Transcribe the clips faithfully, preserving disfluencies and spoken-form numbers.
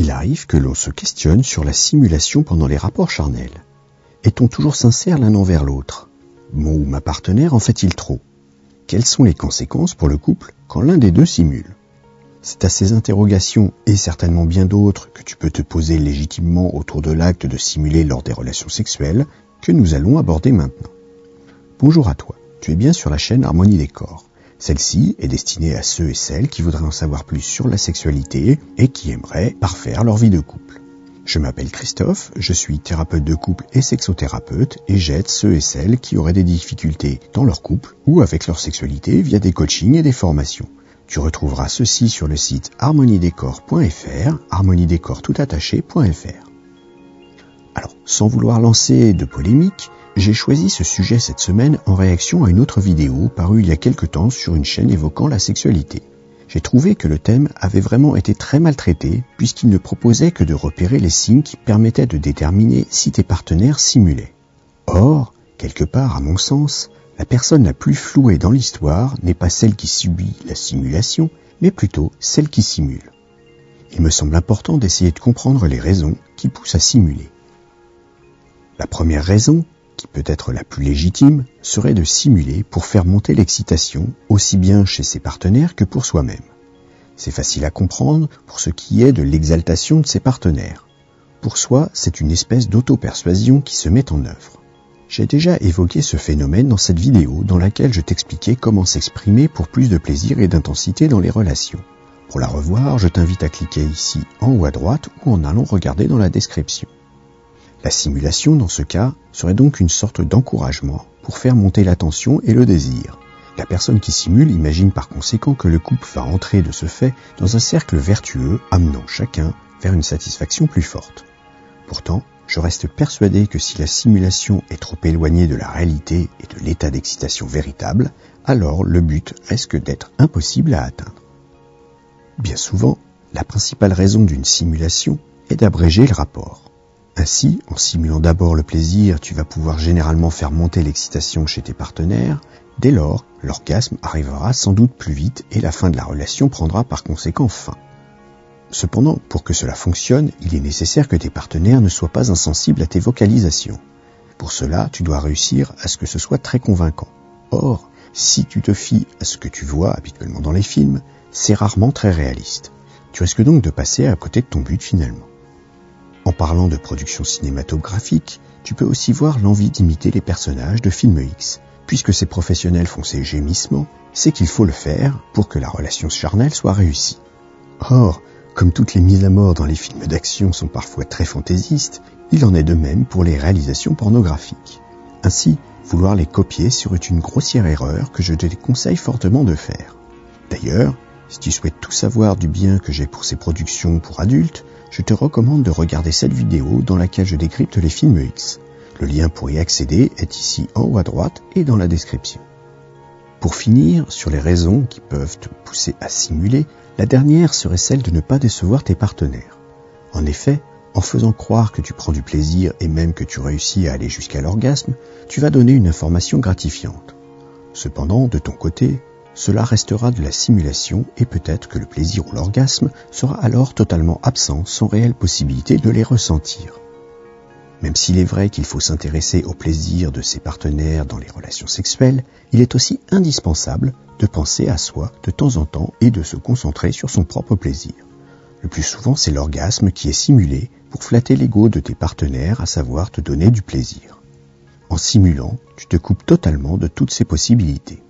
Il arrive que l'on se questionne sur la simulation pendant les rapports charnels. Est-on toujours sincère l'un envers l'autre? Mon ou ma partenaire en fait-il trop? Quelles sont les conséquences pour le couple quand l'un des deux simule? C'est à ces interrogations, et certainement bien d'autres, que tu peux te poser légitimement autour de l'acte de simuler lors des relations sexuelles, que nous allons aborder maintenant. Bonjour à toi, tu es bien sur la chaîne Harmonie des corps. Celle-ci est destinée à ceux et celles qui voudraient en savoir plus sur la sexualité et qui aimeraient parfaire leur vie de couple. Je m'appelle Christophe, je suis thérapeute de couple et sexothérapeute et j'aide ceux et celles qui auraient des difficultés dans leur couple ou avec leur sexualité via des coachings et des formations. Tu retrouveras ceci sur le site harmonie des corps point f r, harmonie des corps tout attaché point f r. Alors, sans vouloir lancer de polémique, j'ai choisi ce sujet cette semaine en réaction à une autre vidéo parue il y a quelque temps sur une chaîne évoquant la sexualité. J'ai trouvé que le thème avait vraiment été très maltraité puisqu'il ne proposait que de repérer les signes qui permettaient de déterminer si tes partenaires simulaient. Or, quelque part à mon sens, la personne la plus flouée dans l'histoire n'est pas celle qui subit la simulation, mais plutôt celle qui simule. Il me semble important d'essayer de comprendre les raisons qui poussent à simuler. La première raison, qui peut être la plus légitime, serait de simuler pour faire monter l'excitation, aussi bien chez ses partenaires que pour soi-même. C'est facile à comprendre pour ce qui est de l'exaltation de ses partenaires. Pour soi, c'est une espèce d'auto-persuasion qui se met en œuvre. J'ai déjà évoqué ce phénomène dans cette vidéo dans laquelle je t'expliquais comment s'exprimer pour plus de plaisir et d'intensité dans les relations. Pour la revoir, je t'invite à cliquer ici en haut à droite ou en allant regarder dans la description. La simulation, dans ce cas, serait donc une sorte d'encouragement pour faire monter l'attention et le désir. La personne qui simule imagine par conséquent que le couple va entrer de ce fait dans un cercle vertueux amenant chacun vers une satisfaction plus forte. Pourtant, je reste persuadé que si la simulation est trop éloignée de la réalité et de l'état d'excitation véritable, alors le but risque d'être impossible à atteindre. Bien souvent, la principale raison d'une simulation est d'abréger le rapport. Ainsi, en simulant d'abord le plaisir, tu vas pouvoir généralement faire monter l'excitation chez tes partenaires. Dès lors, l'orgasme arrivera sans doute plus vite et la fin de la relation prendra par conséquent fin. Cependant, pour que cela fonctionne, il est nécessaire que tes partenaires ne soient pas insensibles à tes vocalisations. Pour cela, tu dois réussir à ce que ce soit très convaincant. Or, si tu te fies à ce que tu vois habituellement dans les films, c'est rarement très réaliste. Tu risques donc de passer à côté de ton but finalement. En parlant de production cinématographique, tu peux aussi voir l'envie d'imiter les personnages de films X. Puisque ces professionnels font ces gémissements, c'est qu'il faut le faire pour que la relation charnelle soit réussie. Or, comme toutes les mises à mort dans les films d'action sont parfois très fantaisistes, il en est de même pour les réalisations pornographiques. Ainsi, vouloir les copier serait une grossière erreur que je te conseille fortement de faire. D'ailleurs, si tu souhaites tout savoir du bien que j'ai pour ces productions pour adultes, je te recommande de regarder cette vidéo dans laquelle je décrypte les films X. Le lien pour y accéder est ici en haut à droite et dans la description. Pour finir, sur les raisons qui peuvent te pousser à simuler, la dernière serait celle de ne pas décevoir tes partenaires. En effet, en faisant croire que tu prends du plaisir et même que tu réussis à aller jusqu'à l'orgasme, tu vas donner une information gratifiante. Cependant, de ton côté, cela restera de la simulation et peut-être que le plaisir ou l'orgasme sera alors totalement absent sans réelle possibilité de les ressentir. Même s'il est vrai qu'il faut s'intéresser au plaisir de ses partenaires dans les relations sexuelles, il est aussi indispensable de penser à soi de temps en temps et de se concentrer sur son propre plaisir. Le plus souvent, c'est l'orgasme qui est simulé pour flatter l'ego de tes partenaires, à savoir te donner du plaisir. En simulant, tu te coupes totalement de toutes ces possibilités.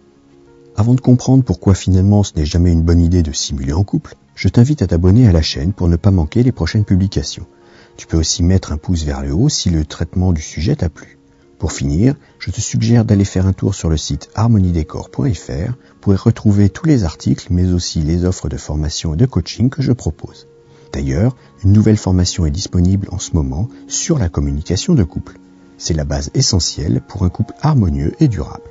Avant de comprendre pourquoi finalement ce n'est jamais une bonne idée de simuler en couple, je t'invite à t'abonner à la chaîne pour ne pas manquer les prochaines publications. Tu peux aussi mettre un pouce vers le haut si le traitement du sujet t'a plu. Pour finir, je te suggère d'aller faire un tour sur le site harmonie des corps point f r pour y retrouver tous les articles mais aussi les offres de formation et de coaching que je propose. D'ailleurs, une nouvelle formation est disponible en ce moment sur la communication de couple. C'est la base essentielle pour un couple harmonieux et durable.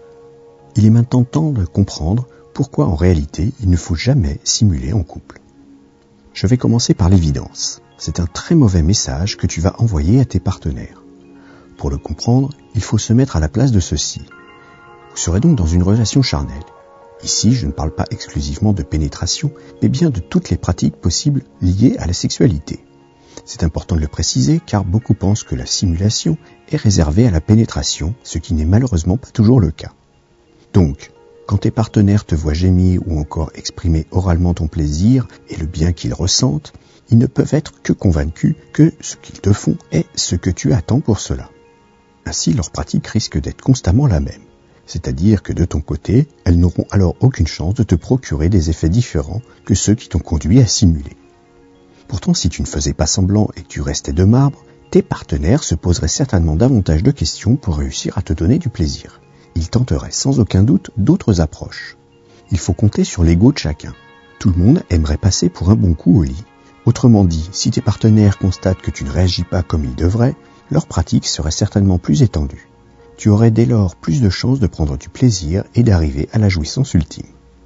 Il est maintenant temps de comprendre pourquoi en réalité il ne faut jamais simuler en couple. Je vais commencer par l'évidence. C'est un très mauvais message que tu vas envoyer à tes partenaires. Pour le comprendre, il faut se mettre à la place de ceux-ci. Vous serez donc dans une relation charnelle. Ici, je ne parle pas exclusivement de pénétration, mais bien de toutes les pratiques possibles liées à la sexualité. C'est important de le préciser car beaucoup pensent que la simulation est réservée à la pénétration, ce qui n'est malheureusement pas toujours le cas. Donc, quand tes partenaires te voient gémir ou encore exprimer oralement ton plaisir et le bien qu'ils ressentent, ils ne peuvent être que convaincus que ce qu'ils te font est ce que tu attends pour cela. Ainsi, leur pratique risque d'être constamment la même. C'est-à-dire que de ton côté, elles n'auront alors aucune chance de te procurer des effets différents que ceux qui t'ont conduit à simuler. Pourtant, si tu ne faisais pas semblant et que tu restais de marbre, tes partenaires se poseraient certainement davantage de questions pour réussir à te donner du plaisir. Ils tenteraient sans aucun doute d'autres approches. Il faut compter sur l'ego de chacun. Tout le monde aimerait passer pour un bon coup au lit. Autrement dit, si tes partenaires constatent que tu ne réagis pas comme ils devraient, leur pratique serait certainement plus étendue. Tu aurais dès lors plus de chances de prendre du plaisir et d'arriver à la jouissance ultime.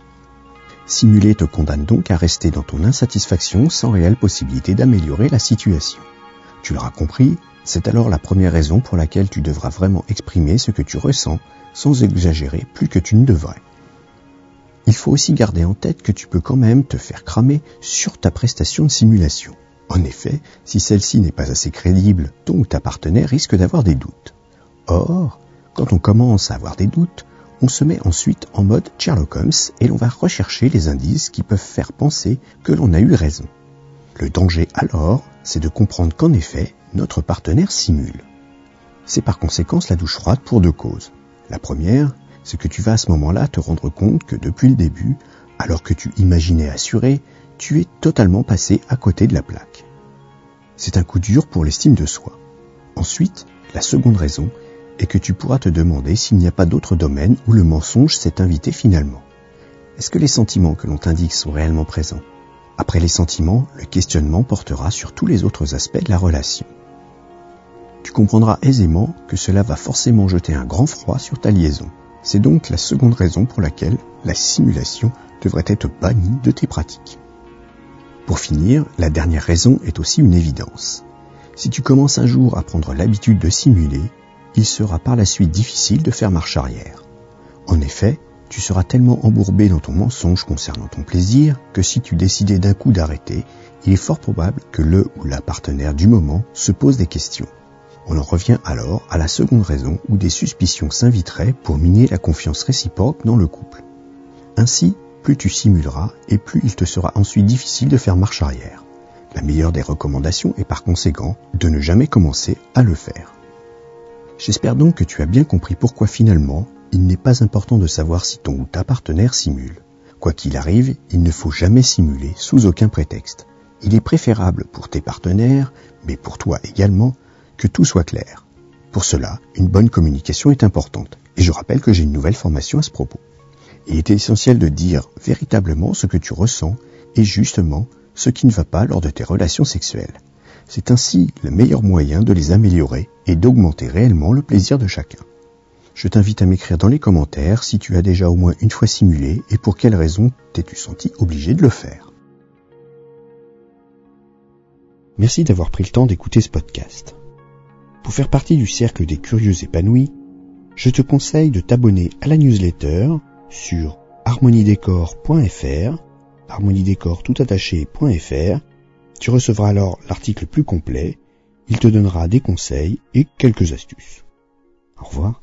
Simuler te condamne donc à rester dans ton insatisfaction sans réelle possibilité d'améliorer la situation. Tu l'auras compris, c'est alors la première raison pour laquelle tu devras vraiment exprimer ce que tu ressens sans exagérer plus que tu ne devrais. Il faut aussi garder en tête que tu peux quand même te faire cramer sur ta prestation de simulation. En effet, si celle-ci n'est pas assez crédible, ton ou ta partenaire risque d'avoir des doutes. Or, quand on commence à avoir des doutes, on se met ensuite en mode Sherlock Holmes et l'on va rechercher les indices qui peuvent faire penser que l'on a eu raison. Le danger alors, c'est de comprendre qu'en effet, notre partenaire simule. C'est par conséquent la douche froide pour deux causes. La première, c'est que tu vas à ce moment-là te rendre compte que depuis le début, alors que tu imaginais assuré, tu es totalement passé à côté de la plaque. C'est un coup dur pour l'estime de soi. Ensuite, la seconde raison est que tu pourras te demander s'il n'y a pas d'autres domaines où le mensonge s'est invité finalement. Est-ce que les sentiments que l'on t'indique sont réellement présents ? Après les sentiments, le questionnement portera sur tous les autres aspects de la relation. Tu comprendras aisément que cela va forcément jeter un grand froid sur ta liaison. C'est donc la seconde raison pour laquelle la simulation devrait être bannie de tes pratiques. Pour finir, la dernière raison est aussi une évidence. Si tu commences un jour à prendre l'habitude de simuler, il sera par la suite difficile de faire marche arrière. En effet, tu seras tellement embourbé dans ton mensonge concernant ton plaisir que si tu décidais d'un coup d'arrêter, il est fort probable que le ou la partenaire du moment se pose des questions. On en revient alors à la seconde raison où des suspicions s'inviteraient pour miner la confiance réciproque dans le couple. Ainsi, plus tu simuleras et plus il te sera ensuite difficile de faire marche arrière. La meilleure des recommandations est par conséquent de ne jamais commencer à le faire. J'espère donc que tu as bien compris pourquoi finalement, il n'est pas important de savoir si ton ou ta partenaire simule. Quoi qu'il arrive, il ne faut jamais simuler sous aucun prétexte. Il est préférable pour tes partenaires, mais pour toi également, que tout soit clair. Pour cela, une bonne communication est importante. Et je rappelle que j'ai une nouvelle formation à ce propos. Il est essentiel de dire véritablement ce que tu ressens et justement ce qui ne va pas lors de tes relations sexuelles. C'est ainsi le meilleur moyen de les améliorer et d'augmenter réellement le plaisir de chacun. Je t'invite à m'écrire dans les commentaires si tu as déjà au moins une fois simulé et pour quelles raisons t'es-tu senti obligé de le faire. Merci d'avoir pris le temps d'écouter ce podcast. Pour faire partie du cercle des curieux épanouis, je te conseille de t'abonner à la newsletter sur harmoniedécor point f r, harmoniedécor tout attaché point f r. Tu recevras alors l'article plus complet, il te donnera des conseils et quelques astuces. Au revoir.